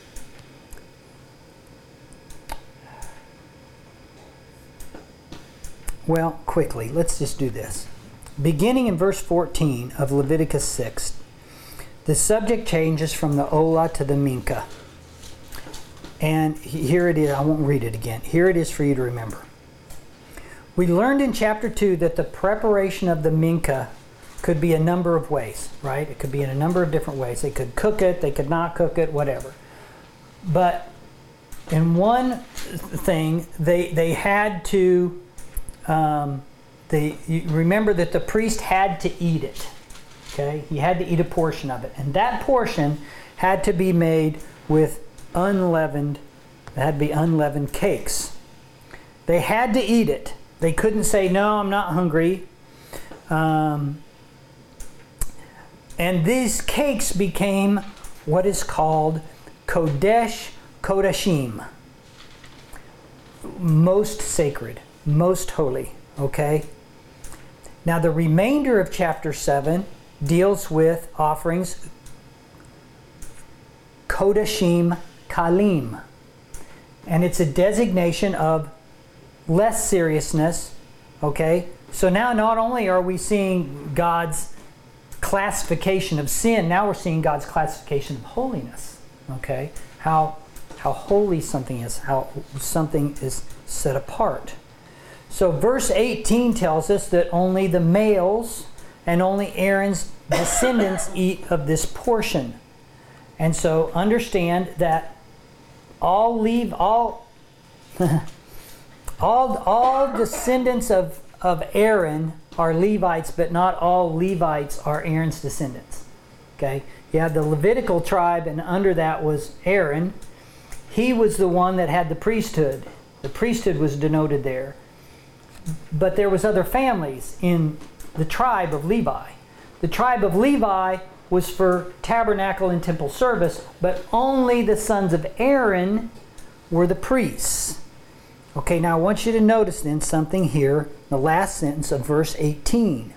Well, quickly, let's just do this. Beginning in verse 14 of Leviticus 6, the subject changes from the Olah to the Mincha. And here it is. I won't read it again. Here it is for you to remember. We learned in chapter 2 that the preparation of the Mincha could be a number of ways, right? It could be in a number of different ways. They could cook it, they could not cook it, whatever. But in one thing, they had to... you remember that the priest had to eat it. Okay, he had to eat a portion of it, and that portion had to be made with unleavened. It had to be unleavened cakes. They had to eat it. They couldn't say, "No, I'm not hungry." And these cakes became what is called Kodesh Kodashim, most sacred, most holy. Okay? Now the remainder of chapter 7 deals with offerings Kodashim Kalim. And it's a designation of less seriousness. Okay? So now not only are we seeing God's classification of sin, now we're seeing God's classification of holiness. Okay? How holy something is, how something is set apart. So verse 18 tells us that only the males and only Aaron's descendants eat of this portion. And so understand that all descendants of Aaron are Levites, but not all Levites are Aaron's descendants. Okay? You have the Levitical tribe, and under that was Aaron. He was the one that had the priesthood. The priesthood was denoted there. But there was other families in the tribe of Levi. The tribe of Levi was for tabernacle and temple service, but only the sons of Aaron were the priests. Okay, now I want you to notice then something here, the last sentence of verse 18.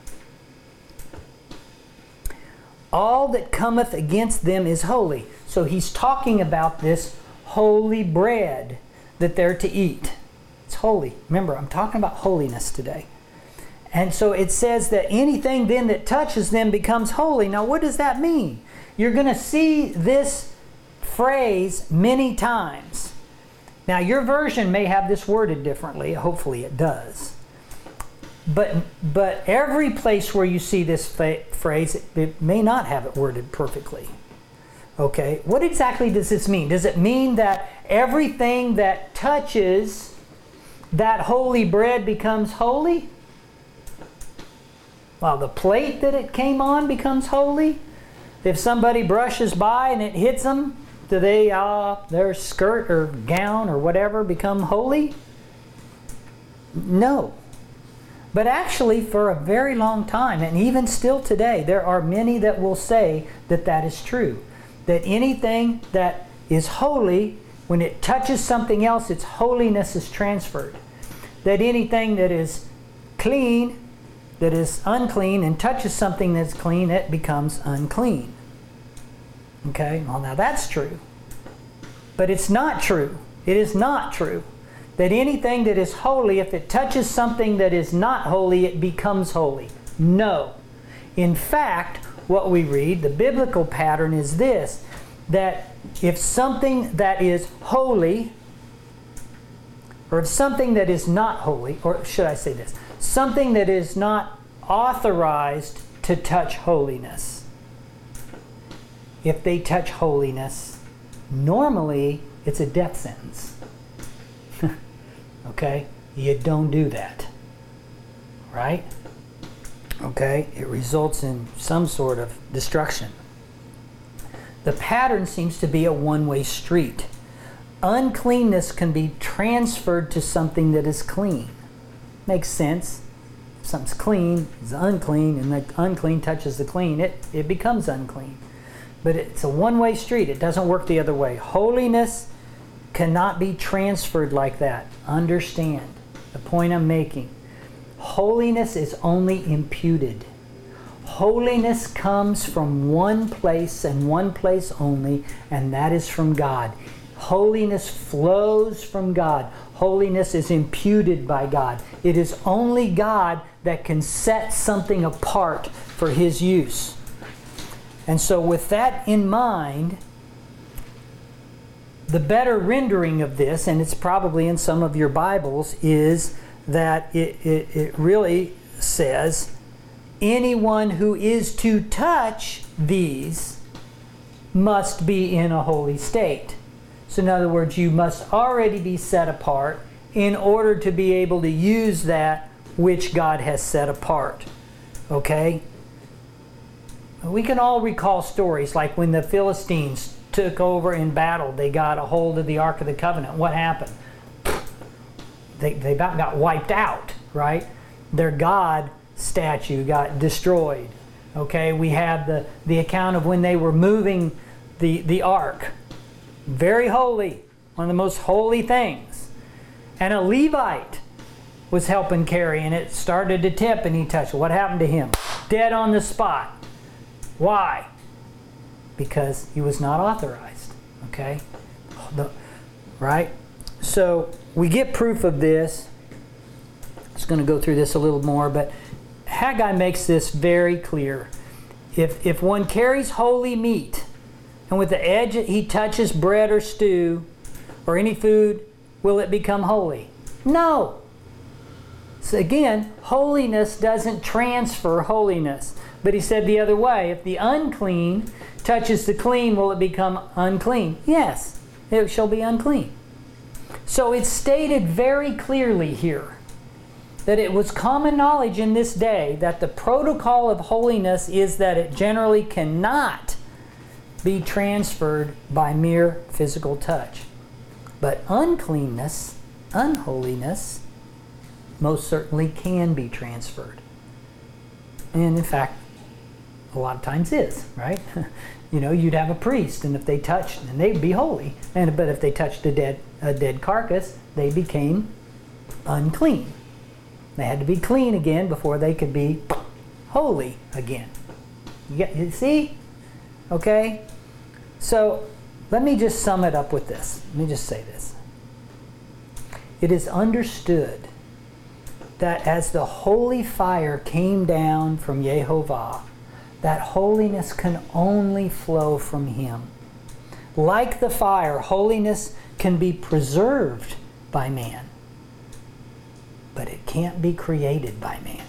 All that cometh against them is holy. So he's talking about this holy bread that they're to eat. It's holy. Remember, I'm talking about holiness today. And so it says that anything then that touches them becomes holy. Now what does that mean? You're going to see this phrase many times. Now your version may have this worded differently. Hopefully it does. But every place where you see this phrase, it may not have it worded perfectly. Okay, what exactly does this mean? Does it mean that everything that touches that holy bread becomes holy? Well, the plate that it came on becomes holy? If somebody brushes by and it hits them, do their skirt or gown or whatever become holy? No. But actually, for a very long time, and even still today, there are many that will say that that is true. That anything that is holy, when it touches something else, its holiness is transferred. That anything that is clean, that is unclean, and touches something that's clean, it becomes unclean. Okay, well now that's true. But it's not true. It is not true that anything that is holy, if it touches something that is not holy, it becomes holy. No. In fact, what we read, the biblical pattern is this, that if something that is holy, or if something that is not holy, or should I say this, something that is not authorized to touch holiness, if they touch holiness, normally it's a death sentence. Okay? You don't do that. Right? Okay? It results in some sort of destruction. The pattern seems to be a one-way street. Uncleanness can be transferred to something that is clean. Makes sense. If something's clean, it's unclean, and the unclean touches the clean, it becomes unclean. But it's a one-way street. It doesn't work the other way. Holiness cannot be transferred like that. Understand the point I'm making. Holiness is only imputed. Holiness comes from one place and one place only, and that is from God. Holiness flows from God. Holiness is imputed by God. It is only God that can set something apart for His use. And so with that in mind, the better rendering of this, and it's probably in some of your Bibles, is that it really says, anyone who is to touch these must be in a holy state. So in other words, you must already be set apart in order to be able to use that which God has set apart. Okay? We can all recall stories like when the Philistines took over in battle, they got a hold of the Ark of the Covenant. What happened? They about got wiped out, right? Their God statue got destroyed. Okay, we have the account of when they were moving the ark. Very holy, one of the most holy things. And a Levite was helping carry, and it started to tip, and he touched it. What happened to him? Dead on the spot. Why? Because he was not authorized. Okay? Right? So we get proof of this. I'm just going to go through this a little more, but Haggai makes this very clear. If one carries holy meat, and with the edge he touches bread or stew, or any food, will it become holy? No. So again, holiness doesn't transfer holiness. But he said the other way, if the unclean touches the clean, will it become unclean? Yes, it shall be unclean. So it's stated very clearly here that it was common knowledge in this day that the protocol of holiness is that it generally cannot be transferred by mere physical touch. But uncleanness, unholiness, most certainly can be transferred. And in fact, a lot of times is, right? You know, you'd have a priest, and if they touched, and they'd be holy. But if they touched a dead carcass, they became unclean. They had to be clean again before they could be holy again. You see? Okay? So, let me just sum it up with this. Let me just say this. It is understood that as the holy fire came down from Yehovah, that holiness can only flow from Him. Like the fire, holiness can be preserved by man, but it can't be created by man.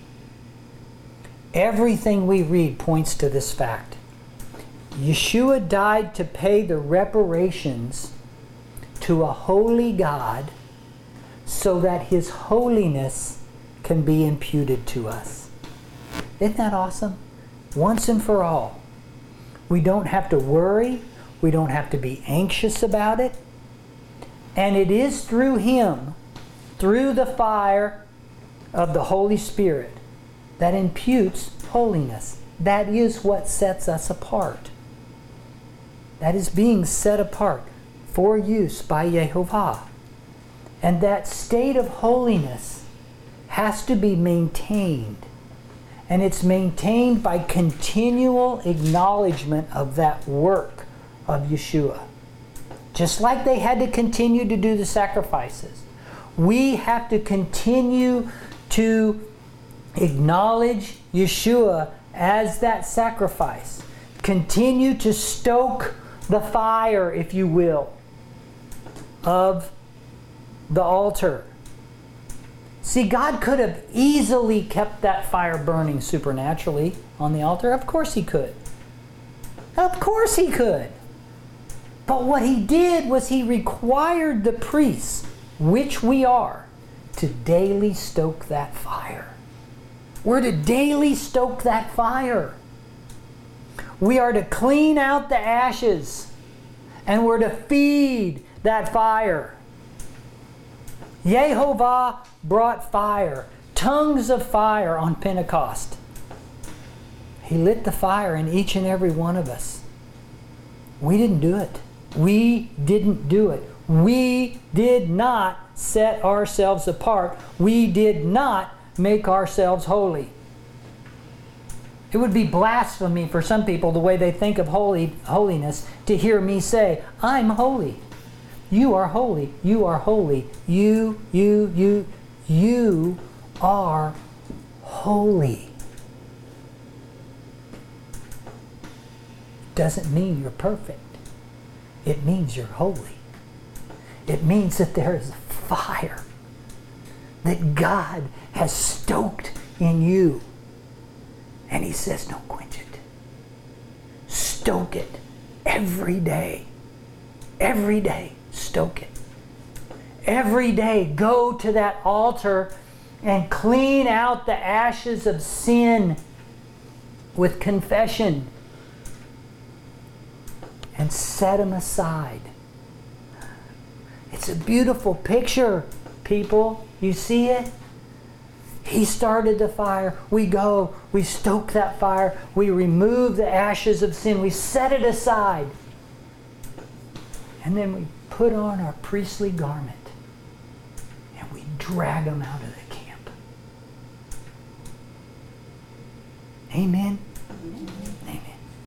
Everything we read points to this fact. Yeshua died to pay the reparations to a holy God so that His holiness can be imputed to us. Isn't that awesome? Once and for all. We don't have to worry. We don't have to be anxious about it. And it is through Him, through the fire of the Holy Spirit, that imputes holiness. That is what sets us apart. That is being set apart for use by Yehovah. And that state of holiness has to be maintained. And it's maintained by continual acknowledgement of that work of Yeshua. Just like they had to continue to do the sacrifices, we have to continue to acknowledge Yeshua as that sacrifice. Continue to stoke the fire, if you will, of the altar. See, God could have easily kept that fire burning supernaturally on the altar. Of course He could. Of course He could. But what He did was He required the priests, which we are, to daily stoke that fire. We're to daily stoke that fire. We are to clean out the ashes, and we're to feed that fire. Yehovah brought fire, tongues of fire on Pentecost. He lit the fire in each and every one of us. We didn't do it. We didn't do it. We did not set ourselves apart. We did not make ourselves holy. It would be blasphemy for some people, the way they think of holiness, to hear me say, I'm holy. You are holy. You are holy. You are holy. Doesn't mean you're perfect. It means you're holy. It means that there is a fire that God has stoked in you. And He says, don't quench it. Stoke it every day. Every day, stoke it. Every day, go to that altar and clean out the ashes of sin with confession. And set them aside. It's a beautiful picture, people. You see it? He started the fire. We go, we stoke that fire. We remove the ashes of sin. We set it aside. And then we put on our priestly garment. And we drag them out of the camp. Amen.